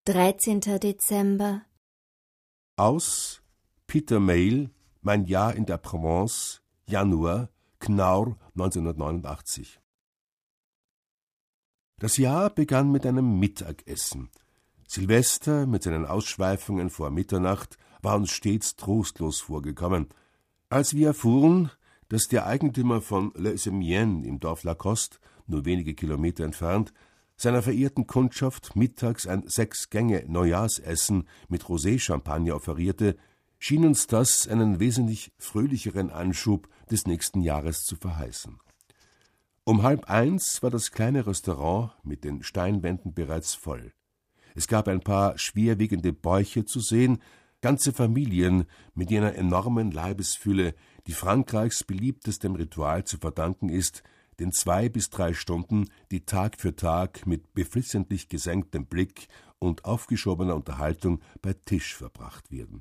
13. Dezember. Aus Peter Mayle, Mein Jahr in der Provence, Januar, Knaur 1989. Das Jahr begann mit einem Mittagessen. Silvester mit seinen Ausschweifungen vor Mitternacht war uns stets trostlos vorgekommen. Als wir erfuhren, dass der Eigentümer von Les Emiens im Dorf Lacoste, nur wenige Kilometer entfernt, seiner verehrten Kundschaft mittags ein 6-Gänge-Neujahrsessen mit Rosé-Champagner offerierte, schien uns das einen wesentlich fröhlicheren Anschub des nächsten Jahres zu verheißen. Um 12:30 war das kleine Restaurant mit den Steinwänden bereits voll. Es gab ein paar schwerwiegende Bäuche zu sehen, ganze Familien mit jener enormen Leibesfülle, die Frankreichs beliebtestem Ritual zu verdanken ist, den 2 bis 3 Stunden, die Tag für Tag mit beflissentlich gesenktem Blick und aufgeschobener Unterhaltung bei Tisch verbracht werden.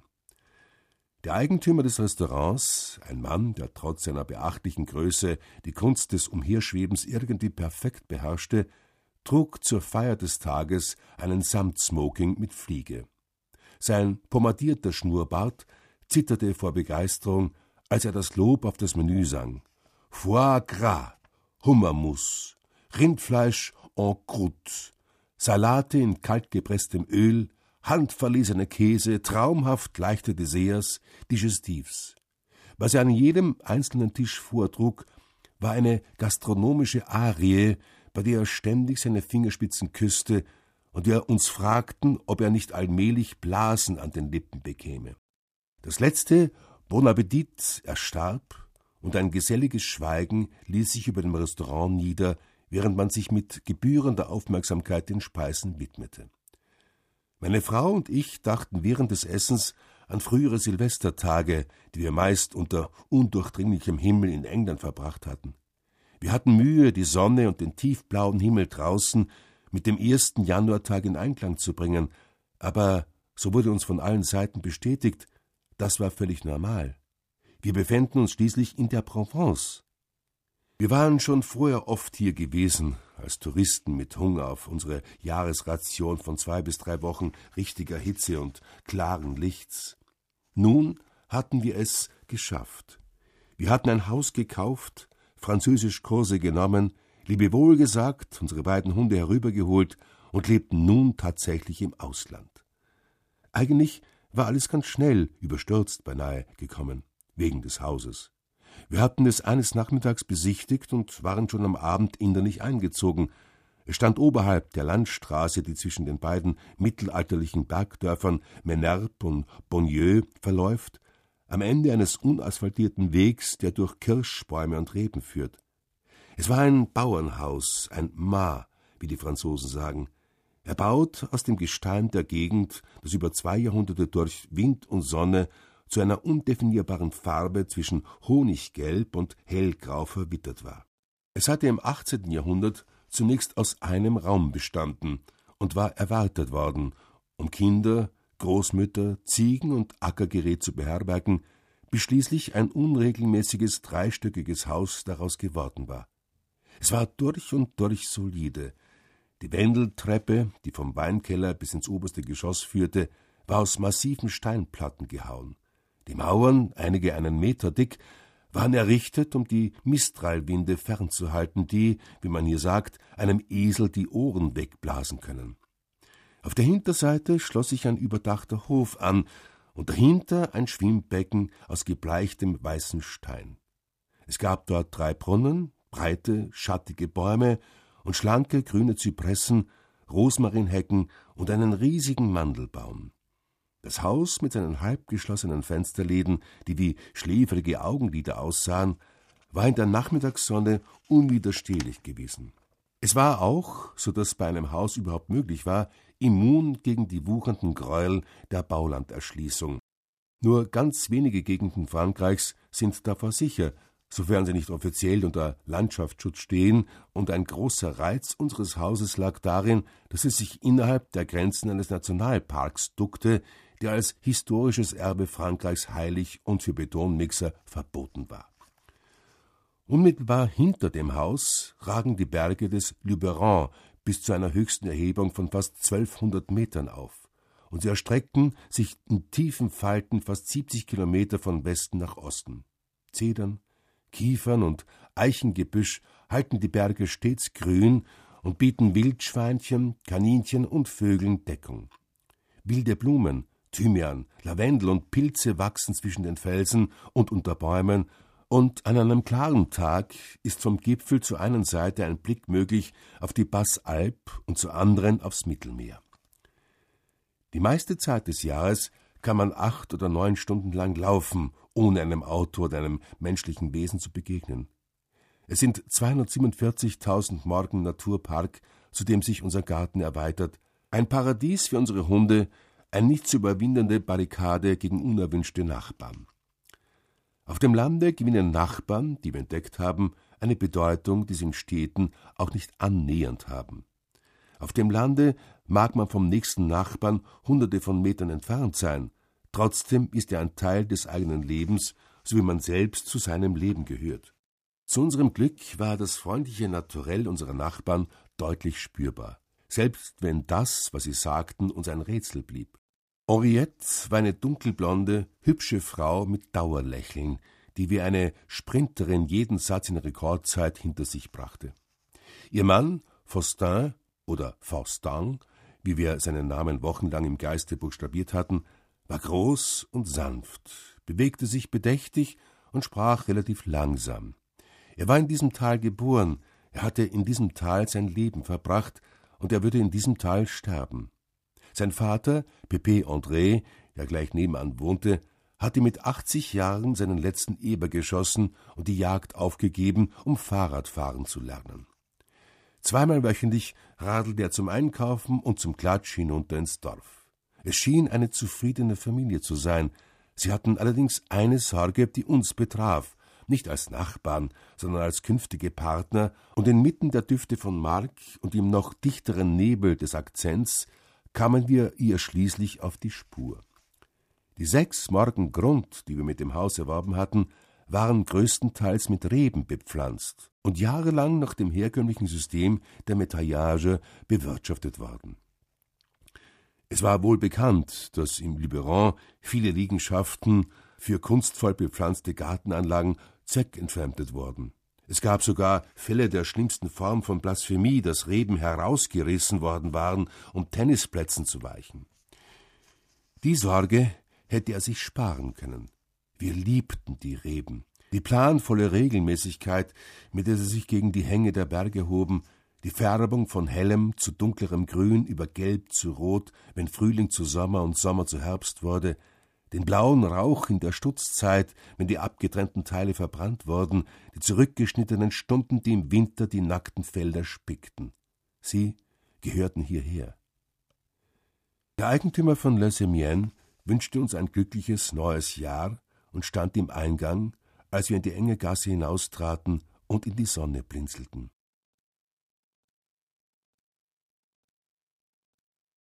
Der Eigentümer des Restaurants, ein Mann, der trotz seiner beachtlichen Größe die Kunst des Umherschwebens irgendwie perfekt beherrschte, trug zur Feier des Tages einen Samtsmoking mit Fliege. Sein pomadierter Schnurrbart zitterte vor Begeisterung, als er das Lob auf das Menü sang. Foie gras, Hummermus, Rindfleisch en croûte, Salate in kaltgepresstem Öl, handverlesene Käse, traumhaft leichte Desserts, Digestifs. Was er an jedem einzelnen Tisch vortrug, war eine gastronomische Arie, bei der er ständig seine Fingerspitzen küsste und wir uns fragten, ob er nicht allmählich Blasen an den Lippen bekäme. Das letzte, Bon Appetit, erstarb, und ein geselliges Schweigen ließ sich über dem Restaurant nieder, während man sich mit gebührender Aufmerksamkeit den Speisen widmete. Meine Frau und ich dachten während des Essens an frühere Silvestertage, die wir meist unter undurchdringlichem Himmel in England verbracht hatten. Wir hatten Mühe, die Sonne und den tiefblauen Himmel draußen mit dem 1. Januartag in Einklang zu bringen, aber, so wurde uns von allen Seiten bestätigt, das war völlig normal. Wir befänden uns schließlich in der Provence. Wir waren schon vorher oft hier gewesen, als Touristen mit Hunger auf unsere Jahresration von 2 bis 3 Wochen richtiger Hitze und klaren Lichts. Nun hatten wir es geschafft. Wir hatten ein Haus gekauft, Französischkurse genommen, Lebewohl gesagt, unsere beiden Hunde herübergeholt und lebten nun tatsächlich im Ausland. Eigentlich war alles ganz schnell, überstürzt beinahe, gekommen, wegen des Hauses. Wir hatten es eines Nachmittags besichtigt und waren schon am Abend innerlich eingezogen. Es stand oberhalb der Landstraße, die zwischen den beiden mittelalterlichen Bergdörfern Menerpe und Bonnieux verläuft, am Ende eines unasphaltierten Wegs, der durch Kirschbäume und Reben führt. Es war ein Bauernhaus, ein Mât, wie die Franzosen sagen, erbaut aus dem Gestein der Gegend, das über 2 Jahrhunderte durch Wind und Sonne zu einer undefinierbaren Farbe zwischen Honiggelb und Hellgrau verwittert war. Es hatte im 18. Jahrhundert zunächst aus einem Raum bestanden und war erweitert worden, um Kinder, Großmütter, Ziegen und Ackergerät zu beherbergen, bis schließlich ein unregelmäßiges, dreistöckiges Haus daraus geworden war. Es war durch und durch solide. Die Wendeltreppe, die vom Weinkeller bis ins oberste Geschoss führte, war aus massiven Steinplatten gehauen. Die Mauern, einige 1 Meter dick, waren errichtet, um die Mistralwinde fernzuhalten, die, wie man hier sagt, einem Esel die Ohren wegblasen können. Auf der Hinterseite schloss sich ein überdachter Hof an und dahinter ein Schwimmbecken aus gebleichtem weißen Stein. Es gab dort 3 Brunnen, breite, schattige Bäume und schlanke grüne Zypressen, Rosmarinhecken und einen riesigen Mandelbaum. Das Haus mit seinen halbgeschlossenen Fensterläden, die wie schläfrige Augenlider aussahen, war in der Nachmittagssonne unwiderstehlich gewesen. Es war auch, so dass bei einem Haus überhaupt möglich war, immun gegen die wuchernden Gräuel der Baulanderschließung. Nur ganz wenige Gegenden Frankreichs sind davor sicher, sofern sie nicht offiziell unter Landschaftsschutz stehen, und ein großer Reiz unseres Hauses lag darin, dass es sich innerhalb der Grenzen eines Nationalparks duckte, der als historisches Erbe Frankreichs heilig und für Betonmixer verboten war. Unmittelbar hinter dem Haus ragen die Berge des Luberon bis zu einer höchsten Erhebung von fast 1200 Metern auf, und sie erstreckten sich in tiefen Falten fast 70 Kilometer von Westen nach Osten. Zedern, Kiefern und Eichengebüsch halten die Berge stets grün und bieten Wildschweinchen, Kaninchen und Vögeln Deckung. Wilde Blumen, Thymian, Lavendel und Pilze wachsen zwischen den Felsen und unter Bäumen, und an einem klaren Tag ist vom Gipfel zur einen Seite ein Blick möglich auf die Bassalp und zur anderen aufs Mittelmeer. Die meiste Zeit des Jahres kann man 8 oder 9 Stunden lang laufen, ohne einem Auto oder einem menschlichen Wesen zu begegnen. Es sind 247.000 Morgen Naturpark, zu dem sich unser Garten erweitert, ein Paradies für unsere Hunde, eine nicht zu überwindende Barrikade gegen unerwünschte Nachbarn. Auf dem Lande gewinnen Nachbarn, die wir entdeckt haben, eine Bedeutung, die sie in Städten auch nicht annähernd haben. Auf dem Lande mag man vom nächsten Nachbarn Hunderte von Metern entfernt sein, trotzdem ist er ein Teil des eigenen Lebens, so wie man selbst zu seinem Leben gehört. Zu unserem Glück war das freundliche Naturell unserer Nachbarn deutlich spürbar, selbst wenn das, was sie sagten, uns ein Rätsel blieb. Henriette war eine dunkelblonde, hübsche Frau mit Dauerlächeln, die wie eine Sprinterin jeden Satz in Rekordzeit hinter sich brachte. Ihr Mann, Faustin oder Faustin, wie wir seinen Namen wochenlang im Geiste buchstabiert hatten, war groß und sanft, bewegte sich bedächtig und sprach relativ langsam. Er war in diesem Tal geboren, er hatte in diesem Tal sein Leben verbracht und er würde in diesem Tal sterben. Sein Vater, Pépé André, der gleich nebenan wohnte, hatte mit 80 Jahren seinen letzten Eber geschossen und die Jagd aufgegeben, um Fahrradfahren zu lernen. Zweimal wöchentlich radelte er zum Einkaufen und zum Klatsch hinunter ins Dorf. Es schien eine zufriedene Familie zu sein. Sie hatten allerdings eine Sorge, die uns betraf, nicht als Nachbarn, sondern als künftige Partner, und inmitten der Düfte von Mark und im noch dichteren Nebel des Akzents kamen wir ihr schließlich auf die Spur. Die 6 Morgen Grund, die wir mit dem Haus erworben hatten, waren größtenteils mit Reben bepflanzt und jahrelang nach dem herkömmlichen System der Metaillage bewirtschaftet worden. Es war wohl bekannt, dass im Luberon viele Liegenschaften für kunstvoll bepflanzte Gartenanlagen zweckentfremdet wurden. Es gab sogar Fälle der schlimmsten Form von Blasphemie, dass Reben herausgerissen worden waren, um Tennisplätzen zu weichen. Die Sorge hätte er sich sparen können. Wir liebten die Reben, die planvolle Regelmäßigkeit, mit der sie sich gegen die Hänge der Berge hoben, die Färbung von hellem zu dunklerem Grün über Gelb zu Rot, wenn Frühling zu Sommer und Sommer zu Herbst wurde, den blauen Rauch in der Stutzzeit, wenn die abgetrennten Teile verbrannt wurden, die zurückgeschnittenen Stunden, die im Winter die nackten Felder spickten. Sie gehörten hierher. Der Eigentümer von Les Semiennes wünschte uns ein glückliches neues Jahr und stand im Eingang, als wir in die enge Gasse hinaustraten und in die Sonne blinzelten.